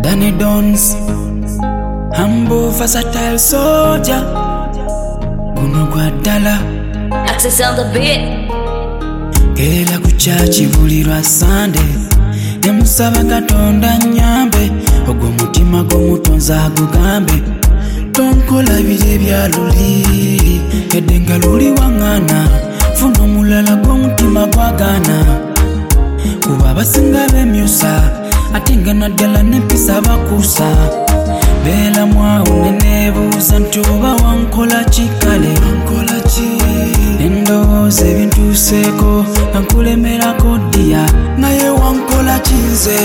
Danny Dons, humble versatile soldier, guno gwa ddala. Access on the beat. Genda ku church buli lwa Sunday, ne musaba Katonda nnyambe, ogwo mutima gw'omutonzi agugambe. Tonkola bire bya luli, edde nga luli waŋŋaana, funa omulala gw'omutima gwagaana. Kuba abasinga b'emyusa, ate nga naddala n'empisa bakuusa. Beera mwawo ne neebuuza nti oba wankola ki kale? Endowooza ebintuuseeko nga nkulemerako ddiya, naye wankola ki nze?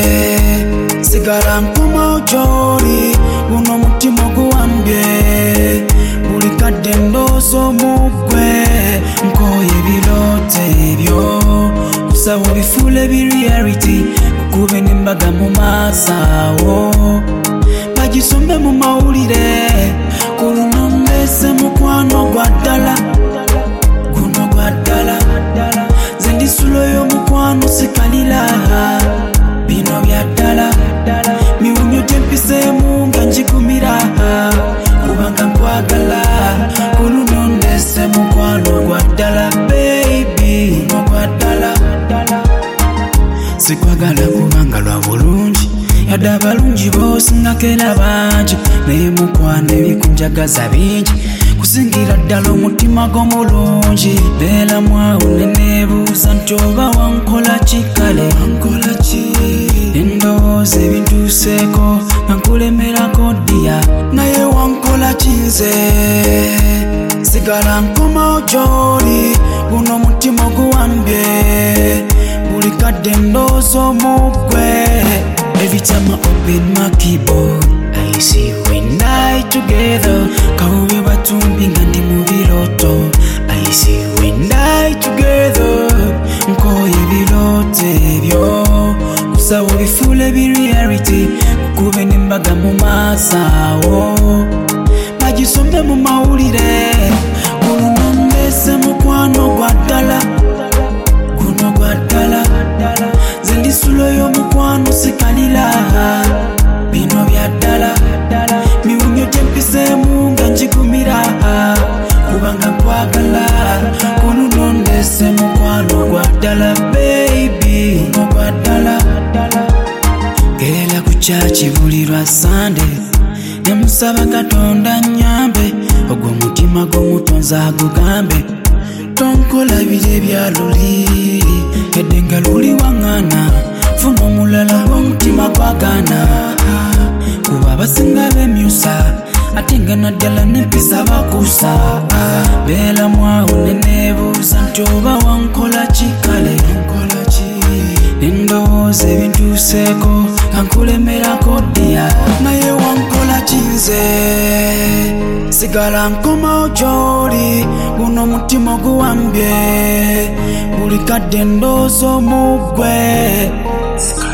Sigala nkomawo gy'oli, guno omutima oguwambye. Buli kadde ndowooza omugwe, nkooye ebirooto ebyo. Kusaba obifuule bi-reality, kukube n'embaga mu maaso awo. Bagisome mu mawulire, ku luno ndeese mukwano gwa ddala. Guno gwa ddala, nze ndi sulo y'omukwano sikalira. Bino bya ddala, miwunyo gyempiseemu nga njigumira. Kubanga nkwagala, ku luno ndeese mukwano gwa ddala. Baby, guno gwa ddala. Sikwagala kubanga lwa bulungi, yadde abalungi boosingako era bangi, naye mukwano ebikunjagaza bingi, kusingira ddala omutima gw'omulungi. Beera mwawo ne neebuuza nti oba wankola ki kale? Endowooza ebintuuseeko nga nkulemerako ddiya, naye wankola ki nze? Sigala nkomawo gy'oli, guno omutima oguwambye. Buli kadde ndowooza omugwe. Every time I open my keyboard, I see you and I together. Kawuwe batumbi nga ndi mu birooto, I see you and I together. Nkooye ebirooto ebyo, kusaba obifuule bi-reality, kukube n'embaga mu maaso awo. Bagisome mu mawulire, ku luno ndeese mukwano gwa ddala. Guno gwa ddala, nze ndi sulo y'omukwano sikalira. Bino bya ddala, miwunyo gyempiseemu nga njigumira. Kubanga nkwagala, ku luno ndeese mukwano gwa ddala. Baby, guno gwa ddala. Genda ku church buli lwa Sunday, ne musaba Katonda nnyambe, ogwo omutima gw'omutonzi agugambe. Tonkola bire bya luli, edde nga luli waŋŋaana, funa omulala gw'omutima gwagaana. Kuba abasinga b'emyusa, ate nga naddala n'empisa bakuusa. Beera mwawo ne neebuuza nti oba wankola ki kale? Endowooza ebintuuseeko nga nkulemerako ddiya, naye wankola ki nze? Sigala nkomawo gy'oli, guno omutima oguwambye. Buli kadde ndowooza omugwe.